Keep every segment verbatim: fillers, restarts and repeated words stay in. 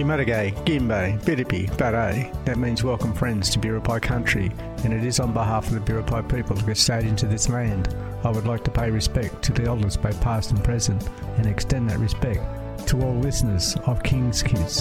Yamatagay, Gimbe, Biripi, Baray. That means welcome friends to Biripi country, and it is on behalf of the Biripi people to get stayed into this land. I would like to pay respect to the elders, both past and present, and extend that respect to all listeners of King's Kids.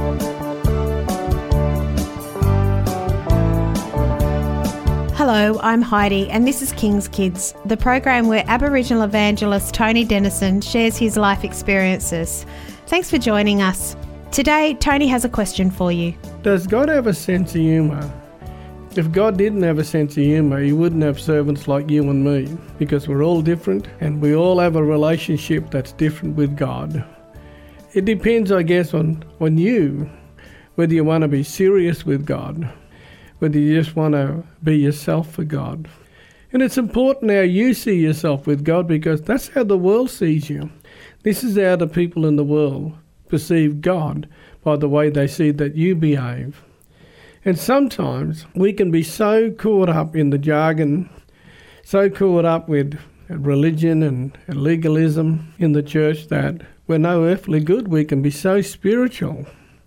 Hello, I'm Heidi and this is King's Kids, the program where Aboriginal evangelist Tony Dennison shares his life experiences. Thanks for joining us. Today, Tony has a question for you. Does God have a sense of humour? If God didn't have a sense of humour, he wouldn't have servants like you and me, because we're all different and we all have a relationship that's different with God. It depends, I guess, on, on you, whether you want to be serious with God, whether you just want to be yourself for God. And it's important how you see yourself with God, because that's how the world sees you. This is how the people in the world perceive God, by the way they see that you behave. And sometimes we can be so caught up in the jargon, so caught up with religion and legalism in the church that we're no earthly good. We can be so spiritual.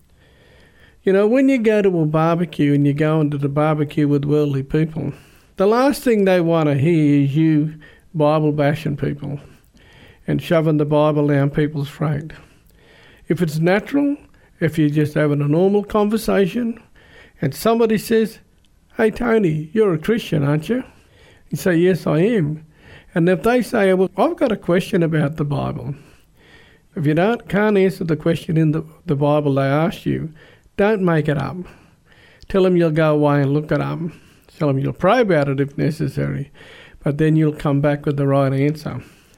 You know, when you go to a barbecue and you go into the barbecue with worldly people, the last thing they want to hear is you Bible bashing people and shoving the Bible down people's throat. If it's natural, if you're just having a normal conversation and somebody says, "Hey Tony, you're a Christian, aren't you?" You say, "Yes, I am." And if they say, "Well, I've got a question about the Bible," if you don't can't answer the question in the, the Bible they asked you, don't make it up. Tell them you'll go away and look it up. Tell them you'll pray about it if necessary, but then you'll come back with the right answer.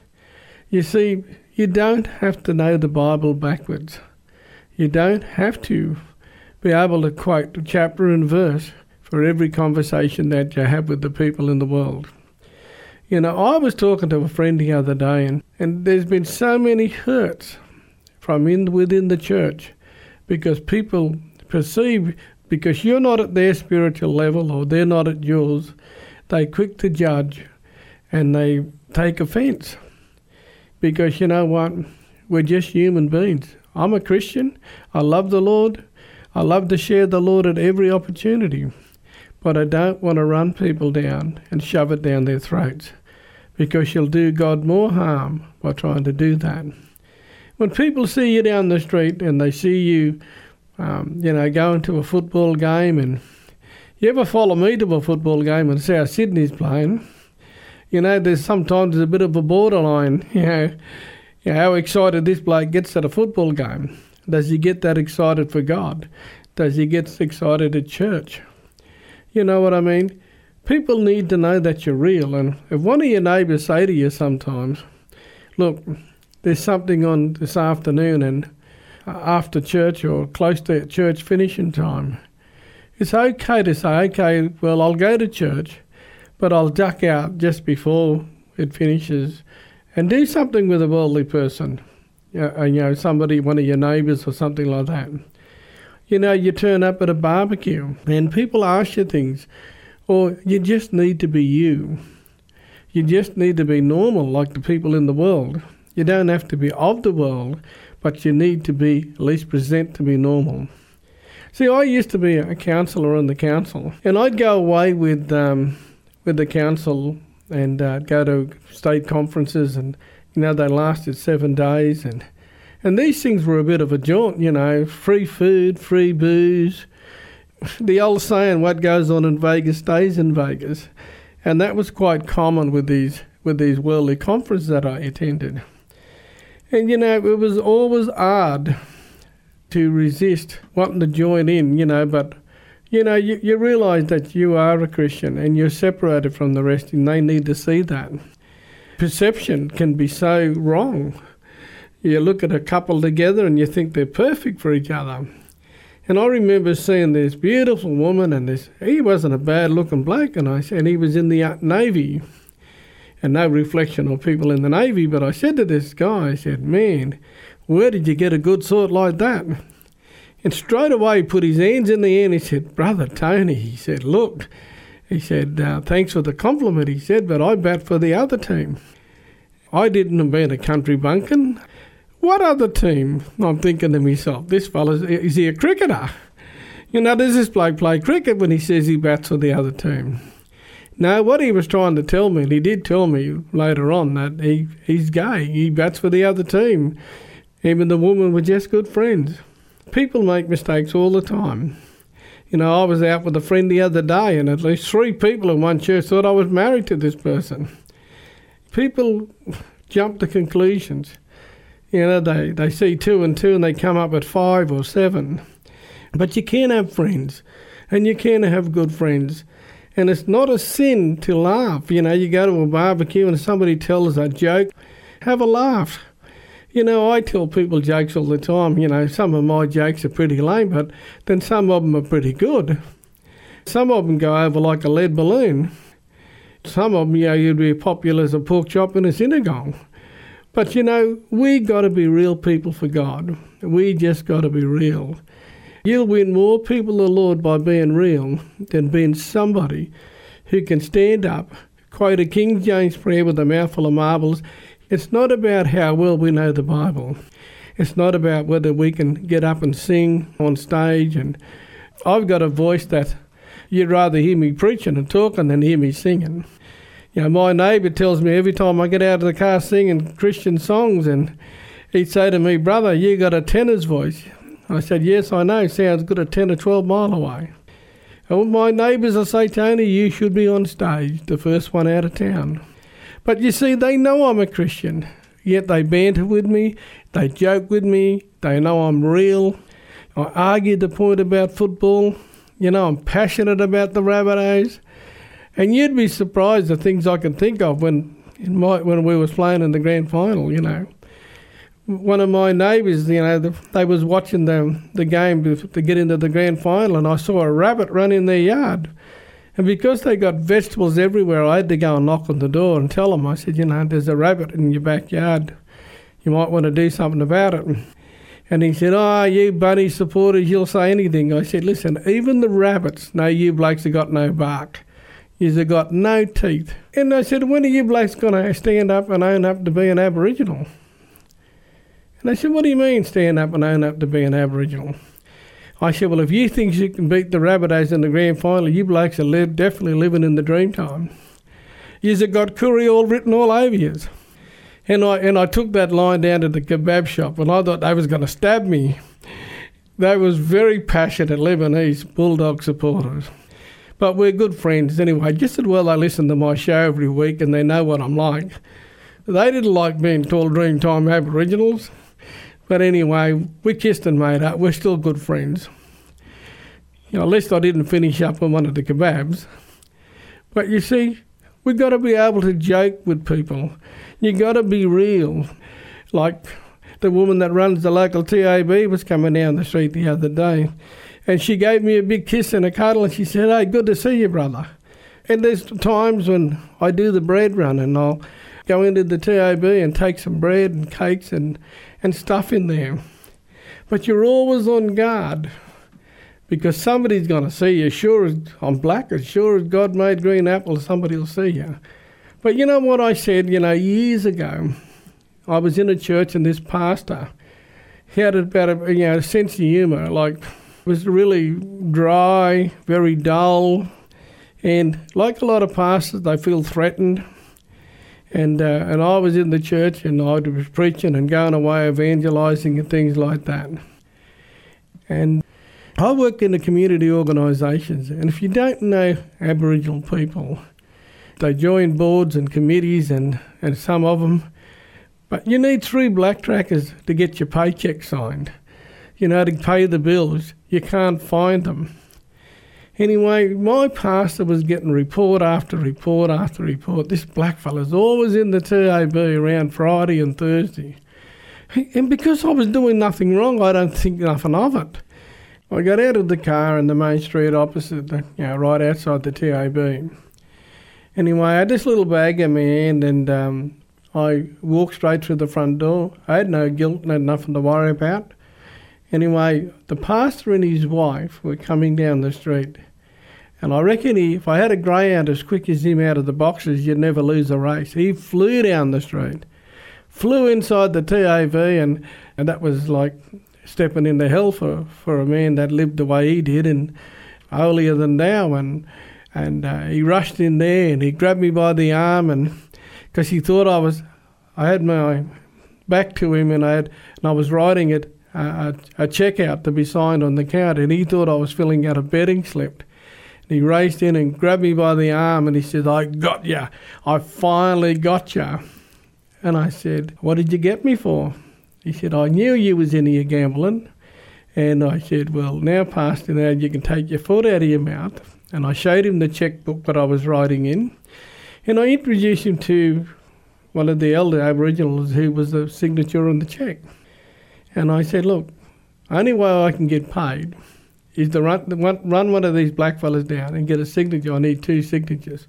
You see, you don't have to know the Bible backwards. You don't have to be able to quote chapter and verse for every conversation that you have with the people in the world. You know, I was talking to a friend the other day, and, and there's been so many hurts from in, within the church because people perceive, because you're not at their spiritual level or they're not at yours, they're quick to judge and they take offence. Because you know what? We're just human beings. I'm a Christian. I love the Lord. I love to share the Lord at every opportunity. But I don't want to run people down and shove it down their throats, because you'll do God more harm by trying to do that. When people see you down the street and they see you, um, you know, going to a football game, and you ever follow me to a football game and see how Sydney's playing, you know, there's sometimes a bit of a borderline, you know, you know, how excited this bloke gets at a football game. Does he get that excited for God? Does he get excited at church? You know what I mean? People need to know that you're real. And if one of your neighbours say to you sometimes, "Look, there's something on this afternoon and after church or close to church finishing time," it's okay to say, "Okay, well, I'll go to church, but I'll duck out just before it finishes and do something with a worldly person." You know, somebody, one of your neighbours or something like that. You know, you turn up at a barbecue and people ask you things, or you just need to be you. You just need to be normal like the people in the world. You don't have to be of the world, but you need to be, at least present to be normal. See, I used to be a counsellor on the council, and I'd go away with um, with the council and uh, go to state conferences, and you know, they lasted seven days, and and these things were a bit of a jaunt, you know, free food, free booze. The old saying, "What goes on in Vegas stays in Vegas," and that was quite common with these with these worldly conferences that I attended. And you know, it was always hard to resist wanting to join in, you know, but you know, you, you realise that you are a Christian and you're separated from the rest, and they need to see that. Perception can be so wrong. You look at a couple together and you think they're perfect for each other. And I remember seeing this beautiful woman, and this he wasn't a bad-looking bloke, and I and he was in the Navy. And no reflection on people in the Navy, but I said to this guy, I said, "Man, where did you get a good sort like that?" And straight away he put his hands in the air and he said, "Brother Tony," he said, "look," he said, uh, "thanks for the compliment," he said, "but I bat for the other team. I didn't invent a country bumpkin. what other team? I'm thinking to myself, this fella, is he a cricketer? You know, does this bloke play cricket when he says he bats for the other team? No, what he was trying to tell me, and he did tell me later on, that he, he's gay. He bats for the other team. Him and the woman were just good friends. People make mistakes all the time. You know, I was out with a friend the other day, and at least three people in one church thought I was married to this person. People jump to conclusions. You know, they, they see two and two and they come up at five or seven. But you can have friends, and you can have good friends. And it's not a sin to laugh. You know, you go to a barbecue and somebody tells a joke, have a laugh. You know, I tell people jokes all the time. You know, some of my jokes are pretty lame, but then some of them are pretty good. Some of them go over like a lead balloon. Some of them, you know, you'd be popular as a pork chop in a synagogue. But, you know, we got to be real people for God. We just got to be real. You'll win more people to the Lord by being real than being somebody who can stand up, quote a King James prayer with a mouthful of marbles. It's not about how well we know the Bible. It's not about whether we can get up and sing on stage. And I've got a voice that you'd rather hear me preaching and talking than hear me singing. You know, my neighbour tells me every time I get out of the car singing Christian songs, and he'd say to me, brother, you got a tenor's voice. I said, yes, I know, sounds good at ten or twelve mile away. And my neighbours will say, Tony, you should be on stage, the first one out of town. But you see, they know I'm a Christian, yet they banter with me, they joke with me, they know I'm real. I argue the point about football. You know, I'm passionate about the Rabbitohs. And you'd be surprised the things I can think of when in my, when we was playing in the grand final, you know. One of my neighbours, you know, they was watching the the game to, to get into the grand final, and I saw a rabbit run in their yard. And because they got vegetables everywhere, I had to go and knock on the door and tell them. I said, you know, there's a rabbit in your backyard. You might want to do something about it. And he said, oh, you bunny supporters, you'll say anything. I said, listen, even the rabbits know you blokes have got no bark. You've got no teeth. And I said, when are you blokes going to stand up and own up to being Aboriginal? And they said, what do you mean stand up and own up to being Aboriginal? I said, well, if you think you can beat the Rabbitohs in the grand final, you blokes are live, definitely living in the dream time. You've got curry all written all over you. And I and I took that line down to the kebab shop, and I thought they was going to stab me. They was very passionate Lebanese Bulldog supporters. But we're good friends anyway. Just as well they listen to my show every week and they know what I'm like. They didn't like being called Dreamtime Aboriginals. But anyway, we kissed and made up. We're still good friends. You know, at least I didn't finish up on one of the kebabs. But you see, we've got to be able to joke with people. You've got to be real. Like the woman that runs the local T A B was coming down the street the other day, and she gave me a big kiss and a cuddle, and she said, hey, good to see you, brother. And there's times when I do the bread run, and I'll go into the T A B and take some bread and cakes and, and stuff in there. But you're always on guard, because somebody's going to see you. Sure as I'm black, as sure as God made green apples, somebody will see you. But you know what I said, you know, years ago, I was in a church and this pastor, he had about a you know, sense of humour, like was really dry, very dull. And like a lot of pastors, they feel threatened. And uh, and I was in the church and I was preaching and going away evangelising and things like that. And I work in the community organisations, and if you don't know Aboriginal people, they join boards and committees and, and some of them, but you need three black trackers to get your paycheck signed. You know, to pay the bills. You can't find them. Anyway, my pastor was getting report after report after report. This black fella's always in the T A B around Friday and Thursday. And because I was doing nothing wrong, I don't think nothing of it. I got out of the car in the main street opposite, the, you know, right outside the T A B. Anyway, I had this little bag in my hand and um, I walked straight through the front door. I had no guilt and had nothing to worry about. Anyway, the pastor and his wife were coming down the street. And I reckon he, if I had a greyhound as quick as him out of the boxes, you'd never lose a race. He flew down the street, flew inside the T A V, and, and that was like stepping into hell for, for a man that lived the way he did and holier than thou. And, and uh, he rushed in there and he grabbed me by the arm, and because he thought I was, I had my back to him and I had, and I was writing it, uh, a, a cheque out to be signed on the counter, and he thought I was filling out a betting slip. And he raced in and grabbed me by the arm and he said, "I got ya. I finally got ya." And I said, "What did you get me for?" He said, "I knew you was in here gambling." And I said, "Well, now, Pastor, now you can take your foot out of your mouth." And I showed him the checkbook that I was writing in. And I introduced him to one of the elder Aboriginals who was the signature on the cheque. And I said, "Look, only way I can get paid is to run, run one of these blackfellas down and get a signature. I need two signatures."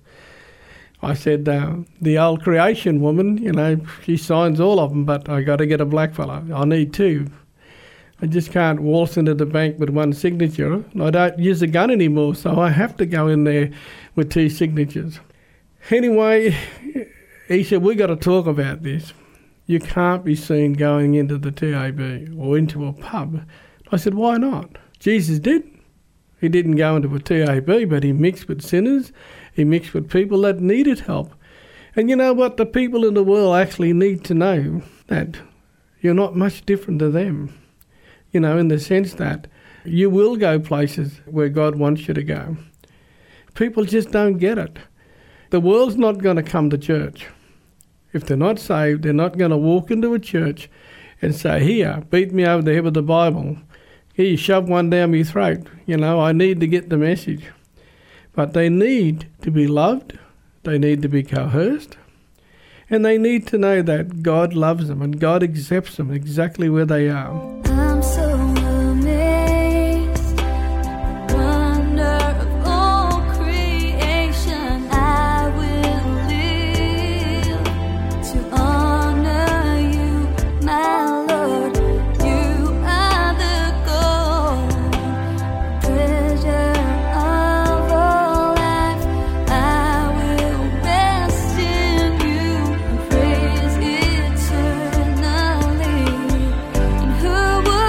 I said, uh, "The old creation woman, you know, she signs all of them, but I got to get a blackfella. I need two. I just can't waltz into the bank with one signature. I don't use a gun anymore, so I have to go in there with two signatures." Anyway, he said, "We got to talk about this. You can't be seen going into the T A B or into a pub." I said, "Why not? Jesus did. He didn't go into a T A B, but he mixed with sinners. He mixed with people that needed help. And you know what? The people in the world actually need to know that you're not much different to them. You know, in the sense that you will go places where God wants you to go. People just don't get it. The world's not going to come to church. If they're not saved, they're not going to walk into a church and say, 'Here, beat me over the head with the Bible. Here, you shove one down my throat. You know, I need to get the message.' But they need to be loved, they need to be coerced, and they need to know that God loves them and God accepts them exactly where they are." I'm so amazed, the wonder of all creation. I will live to honor you, my Lord. You are the goal, treasure of all life. I will rest in you and praise eternally. And who would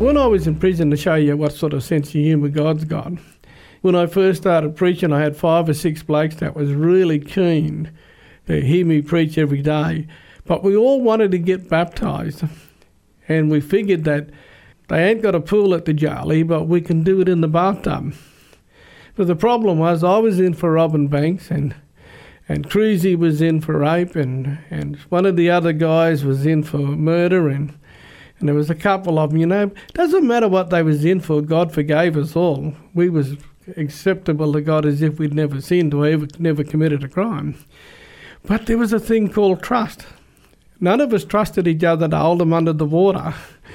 When I was in prison, to show you what sort of sense of humour God's got, when I first started preaching, I had five or six blokes that was really keen to hear me preach every day. But we all wanted to get baptised. And we figured that they ain't got a pool at the Jolly, but we can do it in the bathtub. But the problem was I was in for robbing banks, and and Cruzy was in for rape, and, and one of the other guys was in for murder, and And there was a couple of them, you know. Doesn't matter what they was in for, God forgave us all. We was acceptable to God as if we'd never sinned or ever, never committed a crime. But there was a thing called trust. None of us trusted each other to hold them under the water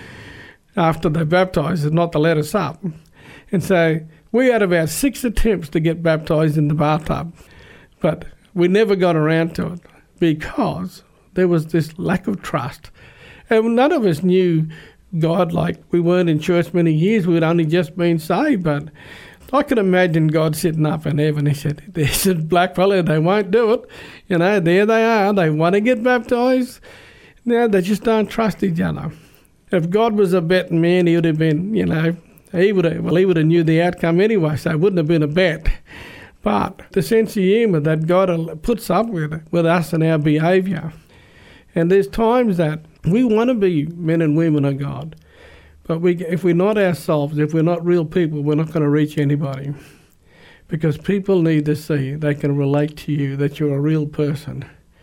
after they baptised us, not to let us up. And so we had about six attempts to get baptised in the bathtub. But we never got around to it because there was this lack of trust. And none of us knew God, like we weren't in church many years. We'd only just been saved. But I could imagine God sitting up in heaven. He said, there's a black fella, they won't do it. You know, there they are. They want to get baptised. Now they just don't trust each other. If God was a betting man, he would have been, you know, he would have, well, he would have knew the outcome anyway, so it wouldn't have been a bet. But the sense of humour that God puts up with, with us and our behaviour. And there's times that we want to be men and women of God. But we, if we're not ourselves, if we're not real people, we're not going to reach anybody. Because people need to see, they can relate to you, that you're a real person.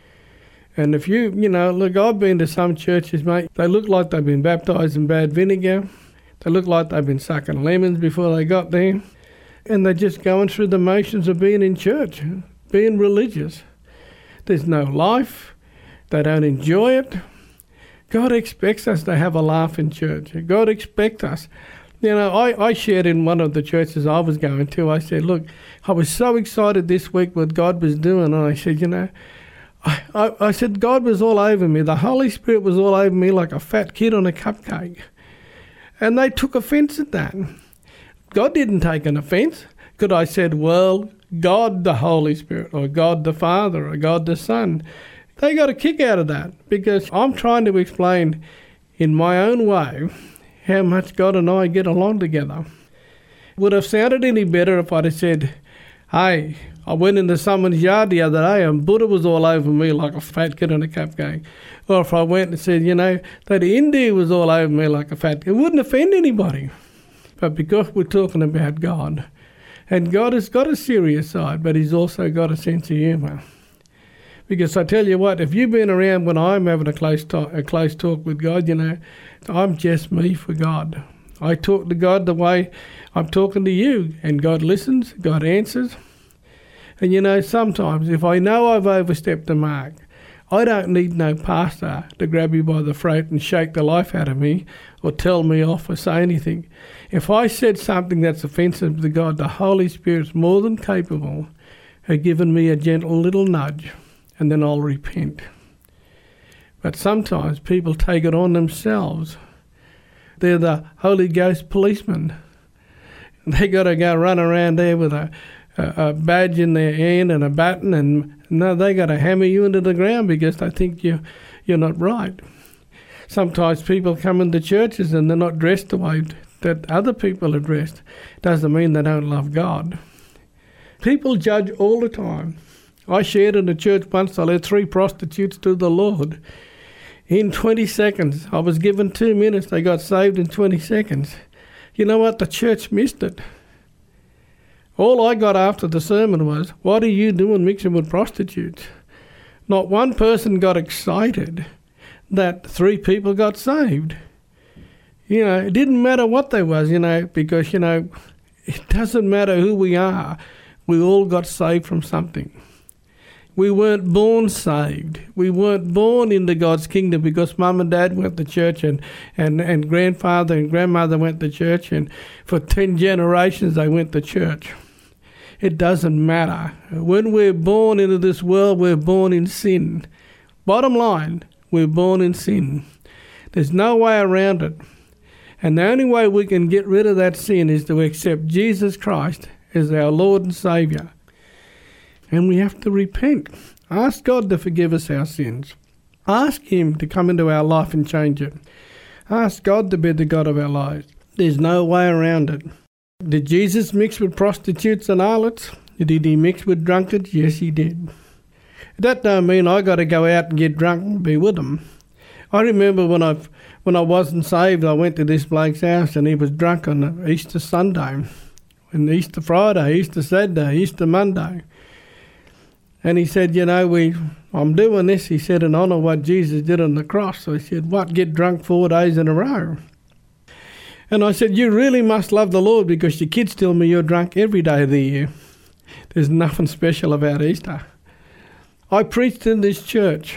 And if you, you know, look, I've been to some churches, mate, they look like they've been baptised in bad vinegar. They look like they've been sucking lemons before they got there. And they're just going through the motions of being in church, being religious. There's no life. They don't enjoy it. God expects us to have a laugh in church. God expects us. You know, I, I shared in one of the churches I was going to, I said, look, I was so excited this week what God was doing. And I said, you know, I, I, I said, God was all over me. The Holy Spirit was all over me like a fat kid on a cupcake. And they took offence at that. God didn't take an offence. Because I said, well, God the Holy Spirit, or God the Father, or God the Son. They got a kick out of that because I'm trying to explain in my own way how much God and I get along together. Would have sounded any better if I'd have said, hey, I went into someone's yard the other day and Buddha was all over me like a fat kid on a cupcake. Or if I went and said, you know, that India was all over me like a fat kid, it wouldn't offend anybody. But because we're talking about God, and God has got a serious side, but he's also got a sense of humour. Because I tell you what, if you've been around when I'm having a close talk, a close talk with God, you know, I'm just me for God. I talk to God the way I'm talking to you, and God listens, God answers. And you know, sometimes if I know I've overstepped the mark, I don't need no pastor to grab me by the throat and shake the life out of me or tell me off or say anything. If I said something that's offensive to God, the Holy Spirit's more than capable of giving me a gentle little nudge. And then I'll repent. But sometimes people take it on themselves. They're the Holy Ghost policemen. They got to go run around there with a, a, a badge in their hand and a baton, and no, they got to hammer you into the ground because they think you, you're not right. Sometimes people come into churches and they're not dressed the way that other people are dressed. Doesn't mean they don't love God. People judge all the time. I shared in a church once, I led three prostitutes to the Lord. In twenty seconds, I was given two minutes, they got saved in twenty seconds. You know what? The church missed it. All I got after the sermon was, what are you doing mixing with prostitutes? Not one person got excited that three people got saved. You know, it didn't matter what they was, you know, because, you know, it doesn't matter who we are. We all got saved from something. We weren't born saved. We weren't born into God's kingdom because mum and dad went to church and, and, and grandfather and grandmother went to church, and for ten generations they went to church. It doesn't matter. When we're born into this world, we're born in sin. Bottom line, we're born in sin. There's no way around it. And the only way we can get rid of that sin is to accept Jesus Christ as our Lord and Saviour. And we have to repent. Ask God to forgive us our sins. Ask him to come into our life and change it. Ask God to be the God of our lives. There's no way around it. Did Jesus mix with prostitutes and harlots? Did he mix with drunkards? Yes, he did. That don't mean I got to go out and get drunk and be with them. I remember when I when I wasn't saved, I went to this bloke's house and he was drunk on Easter Sunday, and Easter Friday, Easter Saturday, Easter Monday. And he said, you know, we I'm doing this, he said, in honour of what Jesus did on the cross. So he said, what, get drunk four days in a row? And I said, you really must love the Lord, because your kids tell me you're drunk every day of the year. There's nothing special about Easter. I preached in this church.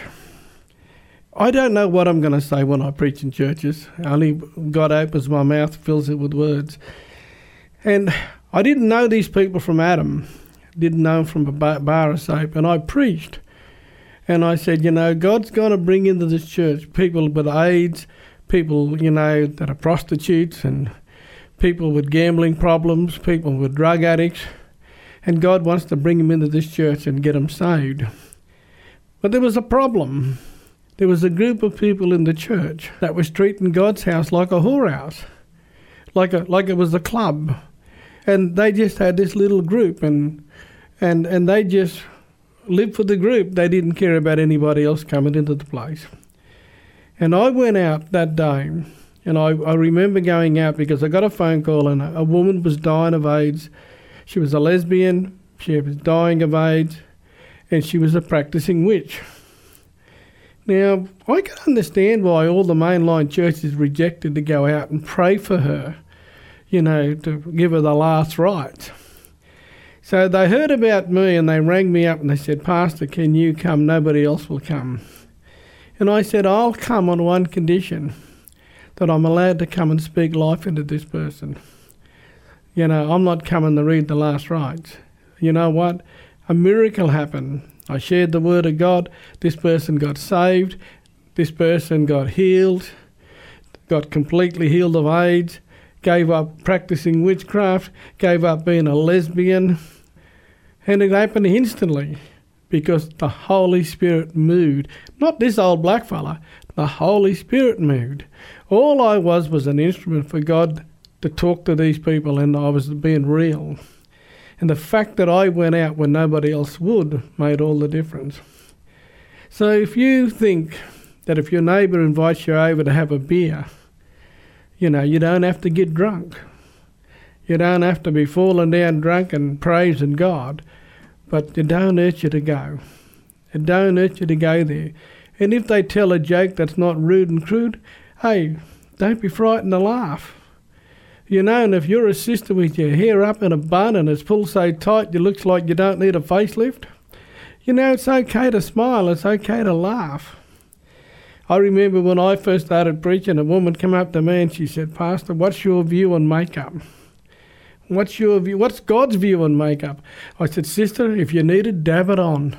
I don't know what I'm going to say when I preach in churches. Only God opens my mouth, fills it with words. And I didn't know these people from Adam. Didn't know them from a bar of soap. And I preached. And I said, you know, God's going to bring into this church people with AIDS, people, you know, that are prostitutes, and people with gambling problems, people with drug addicts. And God wants to bring them into this church and get them saved. But there was a problem. There was a group of people in the church that was treating God's house like a whorehouse, like a like it was a club. And they just had this little group, and and and they just lived for the group. They didn't care about anybody else coming into the place. And I went out that day, and I, I remember going out because I got a phone call, and a, a woman was dying of AIDS. She was a lesbian, she was dying of AIDS, and she was a practicing witch. Now, I can understand why all the mainline churches rejected to go out and pray for her, you know, to give her the last rites. So they heard about me and they rang me up and they said, Pastor, can you come? Nobody else will come. And I said, I'll come on one condition, that I'm allowed to come and speak life into this person. You know, I'm not coming to read the last rites. You know what? A miracle happened. I shared the word of God. This person got saved. This person got healed, got completely healed of AIDS, gave up practicing witchcraft, gave up being a lesbian. And it happened instantly because the Holy Spirit moved. Not this old black fella. The Holy Spirit moved. All I was was an instrument for God to talk to these people, and I was being real. And the fact that I went out when nobody else would made all the difference. So if you think that if your neighbour invites you over to have a beer, you know, you don't have to get drunk. You don't have to be falling down drunk and praising God. But it don't hurt you to go. It don't hurt you to go there. And if they tell a joke that's not rude and crude, hey, don't be frightened to laugh. You know, and if you're a sister with your hair up in a bun and it's pulled so tight you looks like you don't need a facelift, you know, it's okay to smile, it's okay to laugh. I remember when I first started preaching, a woman came up to me and she said, Pastor, what's your view on makeup? What's your view? What's God's view on makeup? I said, sister, if you need it, dab it on.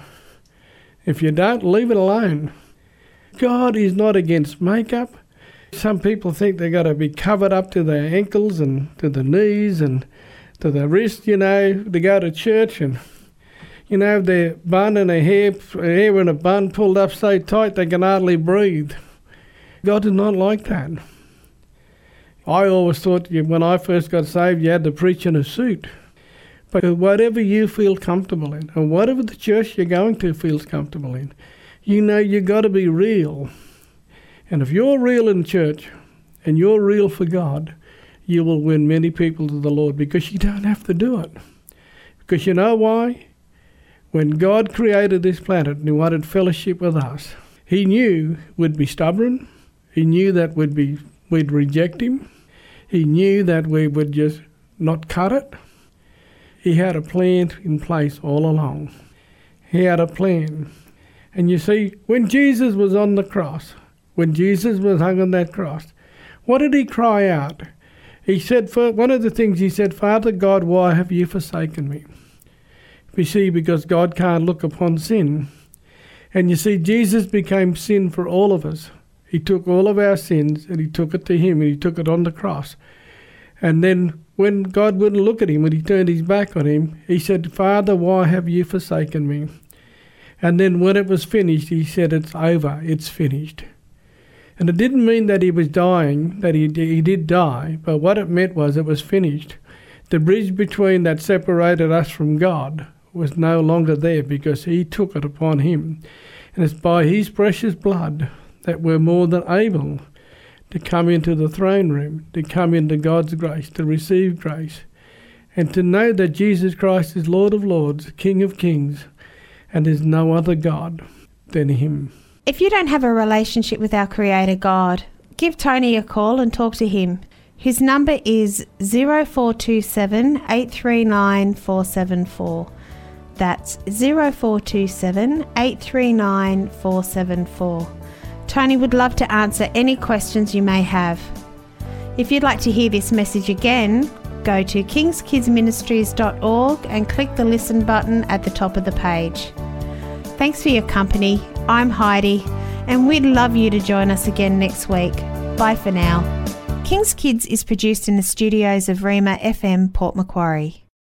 If you don't, leave it alone. God is not against makeup. Some people think they've got to be covered up to their ankles and to the knees and to the wrist, you know, to go to church. And, you know, their bun and their hair, hair in a bun pulled up so tight they can hardly breathe. God is not like that. I always thought when I first got saved, you had to preach in a suit. But whatever you feel comfortable in, and whatever the church you're going to feels comfortable in, you know you've got to be real. And if you're real in church and you're real for God, you will win many people to the Lord, because you don't have to do it. Because you know why? When God created this planet and he wanted fellowship with us, he knew we'd be stubborn. He knew that we'd be we'd reject him. He knew that we would just not cut it. He had a plan in place all along. He had a plan. And you see, when Jesus was on the cross, when Jesus was hung on that cross, what did he cry out? He said, for one of the things he said, Father God, why have you forsaken me? You see, because God can't look upon sin. And you see, Jesus became sin for all of us. He took all of our sins and he took it to him and he took it on the cross. And then when God wouldn't look at him, when he turned his back on him, he said, Father, why have you forsaken me? And then when it was finished, he said, it's over, it's finished. And it didn't mean that he was dying, that he, he did die, but what it meant was it was finished. The bridge between that separated us from God was no longer there because he took it upon him. And it's by his precious blood that we're more than able to come into the throne room, to come into God's grace, to receive grace, and to know that Jesus Christ is Lord of Lords, King of Kings, and there's no other God than him. If you don't have a relationship with our Creator God, give Tony a call and talk to him. His number is zero four two seven, eight three nine, four seven four. That's zero four two seven, eight three nine, four seven four. Tony would love to answer any questions you may have. If you'd like to hear this message again, go to kings kids ministries dot org and click the listen button at the top of the page. Thanks for your company. I'm Heidi, and we'd love you to join us again next week. Bye for now. King's Kids is produced in the studios of Rima F M, Port Macquarie.